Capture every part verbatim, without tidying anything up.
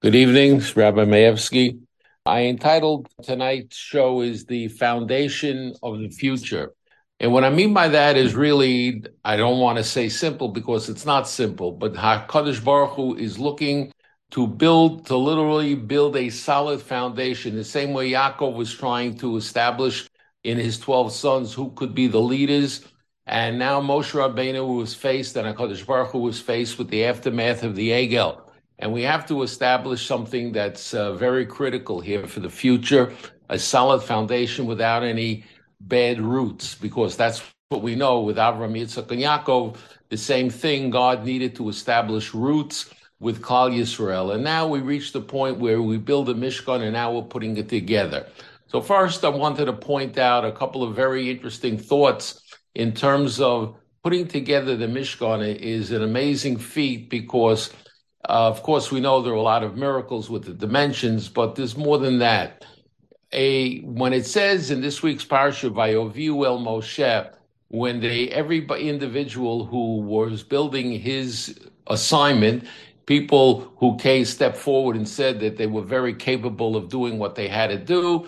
Good evening, Rabbi Mayevsky. I entitled tonight's show is The Foundation of the Future. And what I mean by that is really, I don't want to say simple because it's not simple, but HaKadosh Baruch Hu is looking to build, to literally build a solid foundation, the same way Yaakov was trying to establish in his twelve sons who could be the leaders. And now Moshe Rabbeinu was faced, and HaKadosh Baruch Hu was faced with the aftermath of the Egel. And we have to establish something that's uh, very critical here for the future, a solid foundation without any bad roots, because that's what we know with Avraham, Yitzchak, and Yaakov. The same thing, God needed to establish roots with Klal Yisrael. And now we reach the point where we build a Mishkan, and now we're putting it together. So first, I wanted to point out a couple of very interesting thoughts in terms of putting together the Mishkan. Is an amazing feat because Uh, of course, we know there are a lot of miracles with the dimensions, but there's more than that. A when it says in this week's parsha, Vayoviu el Moshe, when they every individual who was building his assignment, people who came stepped forward and said that they were very capable of doing what they had to do,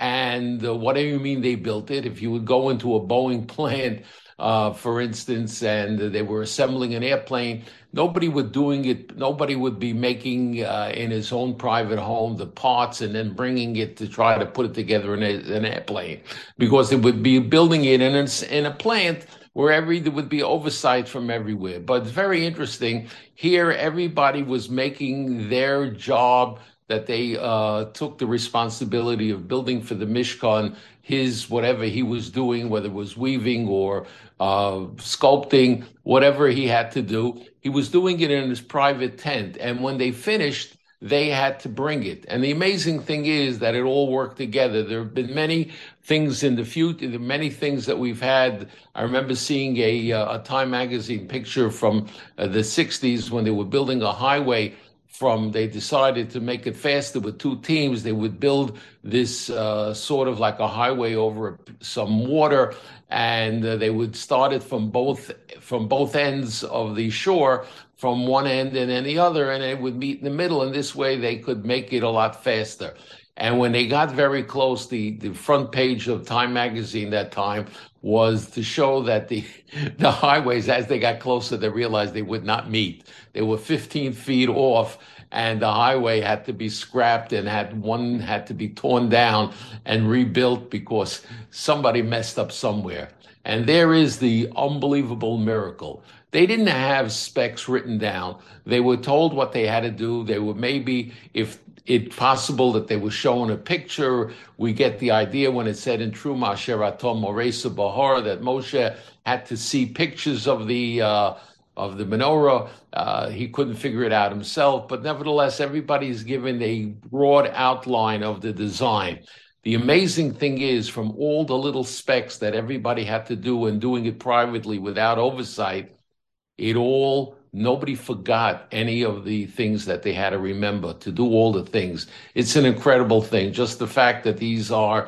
and uh, what do you mean they built it? If you would go into a Boeing plant, uh, for instance, and they were assembling an airplane, nobody would doing it. Nobody would be making uh, in his own private home the parts and then bringing it to try to put it together in a, an airplane, because it would be building it in a, in a plant where every there would be oversight from everywhere. But it's very interesting here. Everybody was making their job that they uh, took the responsibility of building for the Mishkan, his whatever he was doing, whether it was weaving or uh, sculpting, whatever he had to do, he was doing it in his private tent. And when they finished, they had to bring it. And the amazing thing is that it all worked together. There have been many things in the future, many things that we've had. I remember seeing a, a Time magazine picture from uh, the sixties when they were building a highway. From they decided to make it faster with two teams. They would build this uh, sort of like a highway over some water, and uh, they would start it from both from both ends of the shore, from one end and then the other, and it would meet in the middle. And this way, they could make it a lot faster. And when they got very close, the, the front page of Time magazine that time was to show that the the highways, as they got closer, they realized they would not meet. They were fifteen feet off, and the highway had to be scrapped and had one had to be torn down and rebuilt because somebody messed up somewhere. And there is the unbelievable miracle. They didn't have specs written down. They were told what they had to do. They were maybe, if it's possible that they were shown a picture. We get the idea when it said in Truma Asher Atom Moresa Bahar that Moshe had to see pictures of the uh, of the menorah. Uh, he couldn't figure it out himself, but nevertheless, everybody's given a broad outline of the design. The amazing thing is, from all the little specs that everybody had to do and doing it privately without oversight, it all, nobody forgot any of the things that they had to remember to do all the things. It's an incredible thing. Just the fact that these are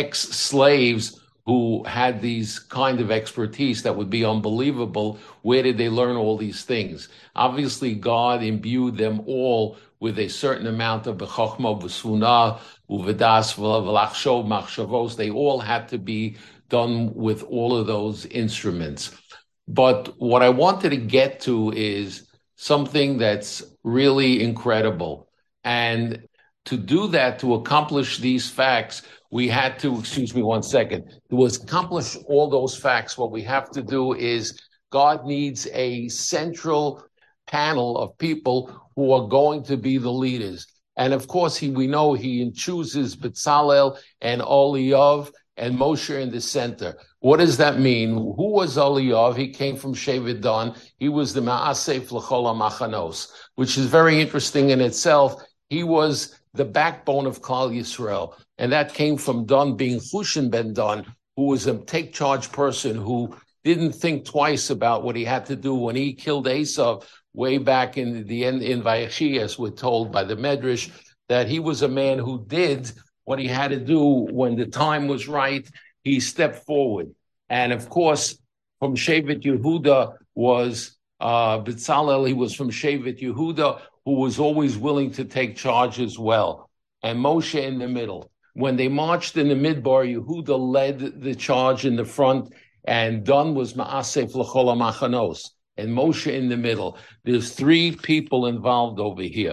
ex-slaves who had these kind of expertise that would be unbelievable. Where did they learn all these things? Obviously, God imbued them all with a certain amount of b'chokhmah, b'svuna, uvedas, v'lachshov, machshavos. They all had to be done with all of those instruments. But what I wanted to get to is something that's really incredible. And to do that, to accomplish these facts, we had to, excuse me one second, to accomplish all those facts, what we have to do is God needs a central panel of people who are going to be the leaders. And of course, he, we know he chooses Bezalel and Oliyav and Moshe in the center. What does that mean? Who was Oliyav? He came from Shevet Dan. He was the Ma'asef L'chol HaMachanos, which is very interesting in itself. He was the backbone of Klal Yisrael. And that came from Dan being Chushan ben Dan, who was a take-charge person who didn't think twice about what he had to do when he killed Esav way back in the end in Vayechi, as we're told by the Medrash, that he was a man who did what he had to do when the time was right. He stepped forward. And of course, from Shevet Yehuda was uh, Bezalel. He was from Shevet Yehuda, who was always willing to take charge as well, and Moshe in the middle. When they marched in the Midbar, Yehuda led the charge in the front, and done was Ma'aseh L'chol HaMachanos, and Moshe in the middle. There's three people involved over here.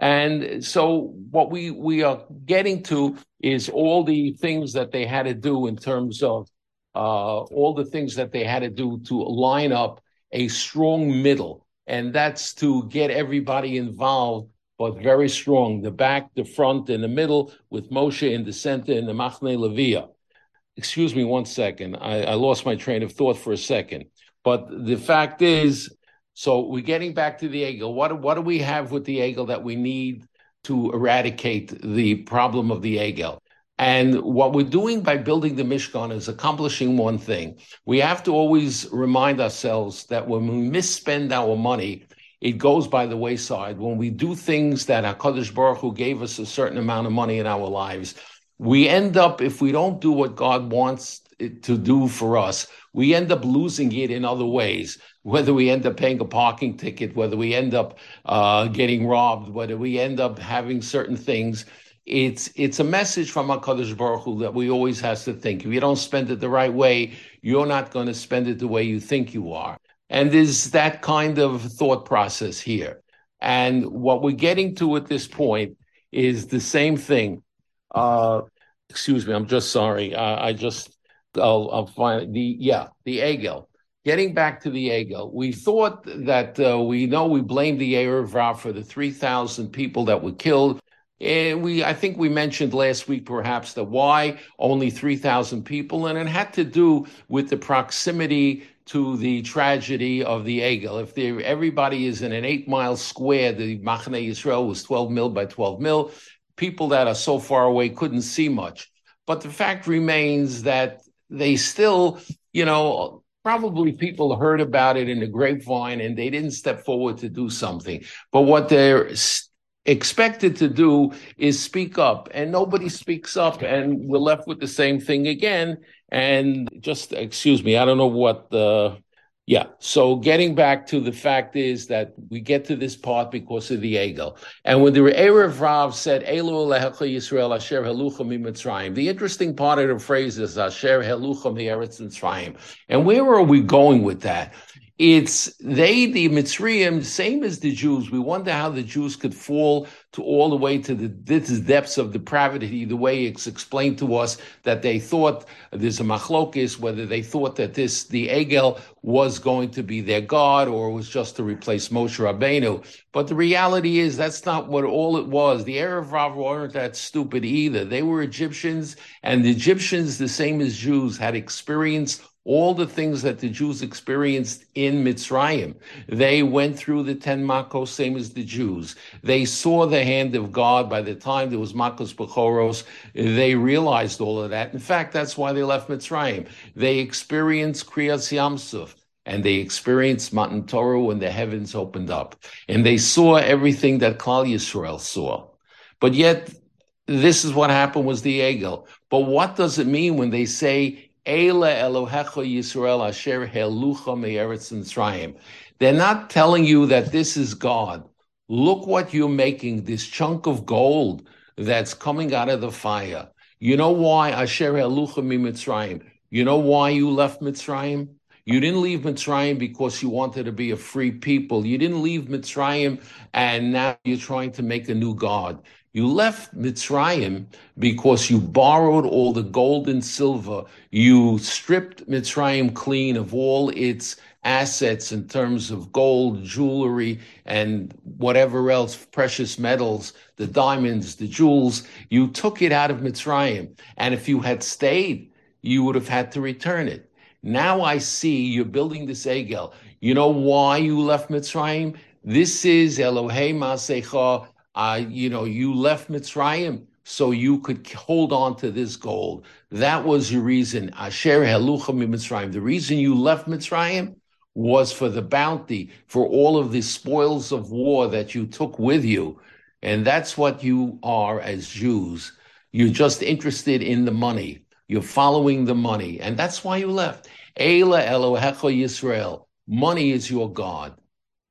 And so what we, we are getting to is all the things that they had to do in terms of uh, all the things that they had to do to line up a strong middle. And that's to get everybody involved, but very strong, the back, the front, and the middle, with Moshe in the center in the Machne Leviah. Excuse me one second. I, I lost my train of thought for a second. But the fact is, so we're getting back to the Egel. What, what do we have with the Egel that we need to eradicate the problem of the Egel? And what we're doing by building the Mishkan is accomplishing one thing. We have to always remind ourselves that when we misspend our money, it goes by the wayside. When we do things that HaKadosh Baruch Hu gave us a certain amount of money in our lives, we end up, if we don't do what God wants it to do for us, we end up losing it in other ways, whether we end up paying a parking ticket, whether we end up uh, getting robbed, whether we end up having certain things. It's it's a message from HaKadosh Baruch Hu that we always have to think. If you don't spend it the right way, you're not going to spend it the way you think you are. And there's that kind of thought process here. And what we're getting to at this point is the same thing. Uh, excuse me, I'm just sorry. Uh, I just, I'll, I'll find the, yeah, the Egel. Getting back to the Egel, we thought that uh, we know we blamed the Erev Rav for the three thousand people that were killed. And we, I think we mentioned last week perhaps that why only three thousand people, and it had to do with the proximity to the tragedy of the Egel. If there, everybody is in an eight-mile square, the Machne Yisrael was twelve mil by twelve mil, people that are so far away couldn't see much. But the fact remains that they still, you know, probably people heard about it in the grapevine and they didn't step forward to do something. But what they're expected to do is speak up, and nobody speaks up, and we're left with the same thing again. And just, excuse me, I don't know what the, yeah. So getting back to the fact is that we get to this part because of the Egel. And when the Erev Rav said, Elu Elecha Yisrael Asher Helucha miMitzrayim, the interesting part of the phrase is Asher Helucha mi'Eretz Mitzrayim. And where are we going with that? It's they, the Mitzrayim, same as the Jews. We wonder how the Jews could fall to all the way to the this depths of depravity, the way it's explained to us that they thought there's a machlokis, whether they thought that this, the Egel, was going to be their God or was just to replace Moshe Rabbeinu. But the reality is that's not what all it was. The Erev Rav weren't that stupid either. They were Egyptians, and the Egyptians, the same as Jews, had experienced all the things that the Jews experienced in Mitzrayim. They went through the ten Makos, same as the Jews. They saw the hand of God. By the time there was Makos Bechoros, they realized all of that. In fact, that's why they left Mitzrayim. They experienced Kriyas Yamsuf, and they experienced Matan Torah when the heavens opened up. And they saw everything that Klal Yisrael saw. But yet, this is what happened was the Egel. But what does it mean when they say, Eile Elohecha Yisrael Asher Helucha me'Eretz Mitzrayim? They're not telling you that this is God. Look what you're making, this chunk of gold that's coming out of the fire. You know why Asher Helucha miMitzrayim? You know why you left Mitzrayim? You didn't leave Mitzrayim because you wanted to be a free people. You didn't leave Mitzrayim and now you're trying to make a new God. You left Mitzrayim because you borrowed all the gold and silver. You stripped Mitzrayim clean of all its assets in terms of gold, jewelry, and whatever else, precious metals, the diamonds, the jewels. You took it out of Mitzrayim. And if you had stayed, you would have had to return it. Now I see you're building this Egel. You know why you left Mitzrayim? This is Elohei Masecha. Uh, you know, you left Mitzrayim so you could hold on to this gold. That was your reason. Asher Helucha miMitzrayim. The reason you left Mitzrayim was for the bounty, for all of the spoils of war that you took with you. And that's what you are as Jews. You're just interested in the money. You're following the money. And that's why you left. Eila Elohecha Yisrael. Money is your God.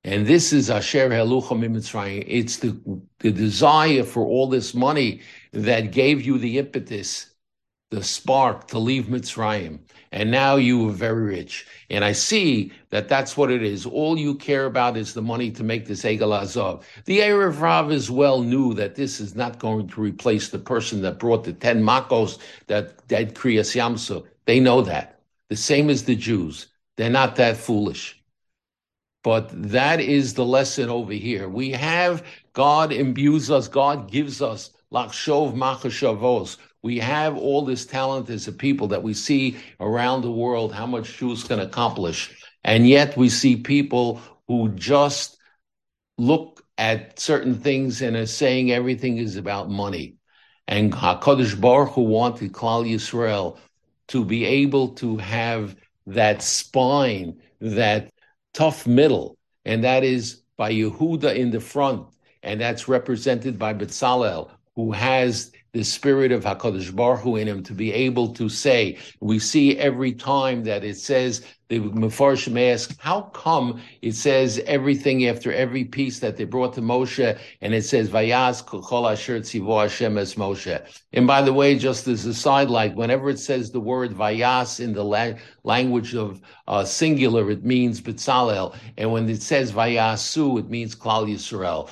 And this is Asher Helucha Mimitzrayim. It's the, the desire for all this money that gave you the impetus, the spark to leave Mitzrayim. And now you are very rich. And I see that that's what it is. All you care about is the money to make this Egel Azov. The Erev Rav as well knew that this is not going to replace the person that brought the ten makos that did Kriyas Yamsuf. They know that. The same as the Jews. They're not that foolish. But that is the lesson over here. We have, God imbues us, God gives us lachshov machashavos. We have all this talent as a people that we see around the world, how much Jews can accomplish. And yet we see people who just look at certain things and are saying everything is about money. And HaKadosh Baruch Hu wanted Klal Yisrael to be able to have that spine, that tough middle, and that is by Yehuda in the front, and that's represented by Betzalel, who has the spirit of HaKadosh Baruch Hu in him to be able to say. We see every time that it says, the Mefarshim ask, how come it says everything after every piece that they brought to Moshe, and it says, Vayaz kol asher tzivo Hashem es Moshe. And by the way, just as a sidelight, whenever it says the word Vayas in the la- language of uh, singular, it means Betzalel. And when it says Vayasu, it means Klal Yisrael.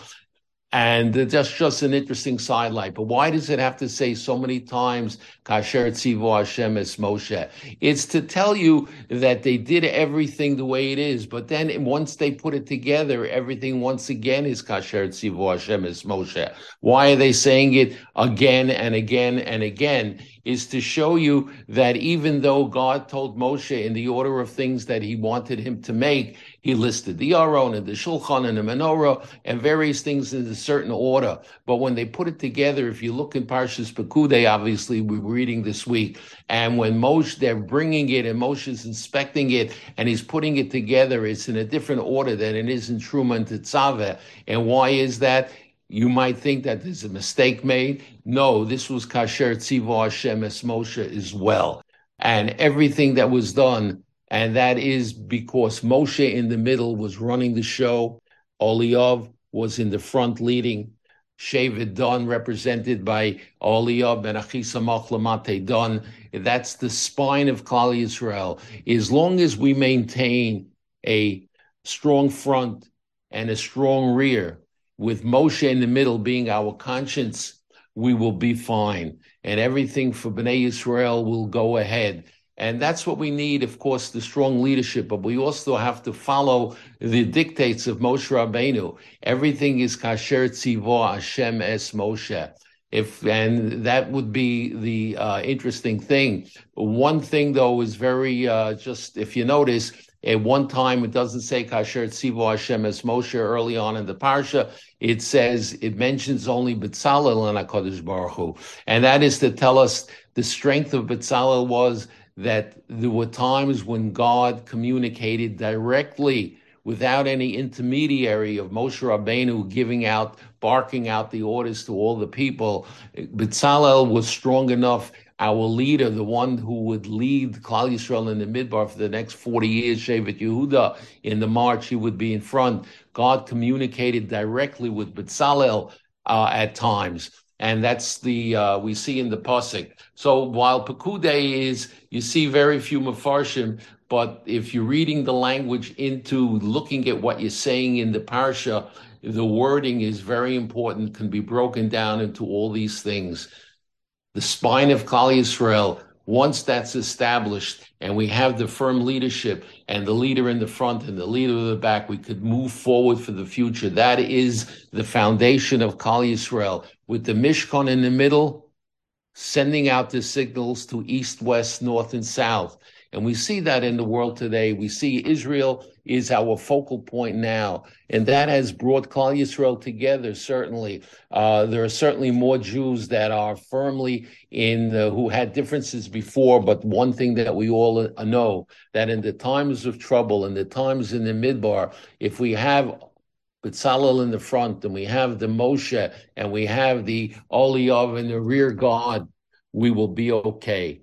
And that's just an interesting sidelight. But why does it have to say so many times, Kasher Tzivo Hashem es Moshe? It's to tell you that they did everything the way it is. But then once they put it together, everything once again is Kasher Tzivo Hashem es Moshe. Why are they saying it again and again and again? Is to show you that even though God told Moshe in the order of things that he wanted him to make, he listed the Aron and the Shulchan and the Menorah and various things in a certain order. But when they put it together, if you look in Parshas Pekudei, obviously we were reading this week, and when Moshe, they're bringing it and Moshe's inspecting it and he's putting it together, it's in a different order than it is in Truma and Tetzaveh. And why is that? You might think that there's a mistake made. No, this was Kasher Tzivo Hashem es Moshe as well. And everything that was done, and that is because Moshe in the middle was running the show. Oliyav was in the front leading. Shevet Dan represented by Oliyav and Achisamach Lamate Dan. That's the spine of Klal Yisrael. As long as we maintain a strong front and a strong rear, with Moshe in the middle being our conscience, we will be fine. And everything for Bnei Yisrael will go ahead. And that's what we need, of course, the strong leadership, but we also have to follow the dictates of Moshe Rabbeinu. Everything is Kasher Tzivo Hashem es Moshe. If, and that would be the uh, interesting thing. One thing, though, is very, uh, just if you notice, at one time, it doesn't say Kasher Tzivo Hashem es Moshe early on in the Parsha. It says, it mentions only Betzalel and HaKadosh Baruch Hu. And that is to tell us the strength of Betzalel was that there were times when God communicated directly without any intermediary of Moshe Rabbeinu giving out, barking out the orders to all the people. Betzalel was strong enough. Our leader, the one who would lead Klal Yisrael in the Midbar for the next forty years, Shevet Yehuda, in the march, he would be in front. God communicated directly with Betzalel uh, at times. And that's the, uh, we see in the Pasuk. So while Pekudei is, you see very few Mefarshim, but if you're reading the language into looking at what you're saying in the Parsha, the wording is very important, can be broken down into all these things. The spine of Klal Yisrael, once that's established and we have the firm leadership and the leader in the front and the leader in the back, we could move forward for the future. That is the foundation of Klal Yisrael. With the Mishkan in the middle, sending out the signals to east, west, north, and south. And we see that in the world today. We see Israel is our focal point now. And that has brought Klal Yisrael together, certainly. Uh, there are certainly more Jews that are firmly in, uh, who had differences before, but one thing that we all know, that in the times of trouble, in the times in the Midbar, if we have Betzalel in the front, and we have the Moshe, and we have the Oliyav in the rear guard, we will be okay.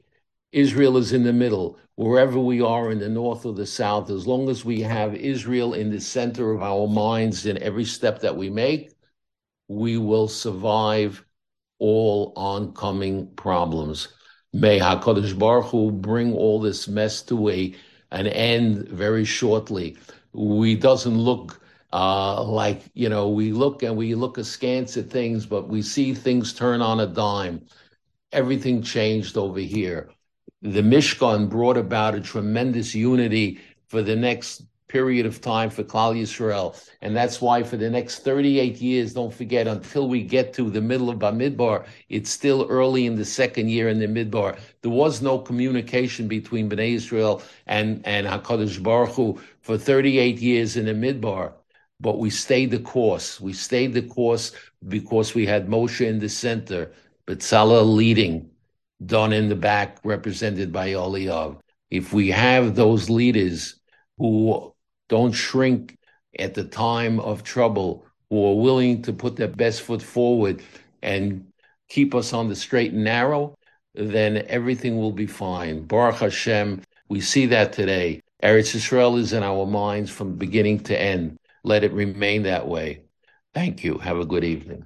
Israel is in the middle. Wherever we are in the north or the south, as long as we have Israel in the center of our minds in every step that we make, we will survive all oncoming problems. May HaKadosh Baruch Hu bring all this mess to a, an end very shortly. We doesn't look uh, like, you know, we look and we look askance at things, but we see things turn on a dime. Everything changed over here. The Mishkan brought about a tremendous unity for the next period of time for Klal Yisrael. And that's why for the next thirty-eight years, don't forget, until we get to the middle of Bamidbar, it's still early in the second year in the Midbar. There was no communication between Bnei Israel and, and HaKadosh Baruch Hu for thirty-eight years in the Midbar. But we stayed the course. We stayed the course because we had Moshe in the center, B'Tzalel leading, Don in the back, represented by Eliyav. If we have those leaders who don't shrink at the time of trouble, who are willing to put their best foot forward and keep us on the straight and narrow, then everything will be fine. Baruch Hashem, we see that today. Eretz Yisrael is in our minds from beginning to end. Let it remain that way. Thank you. Have a good evening.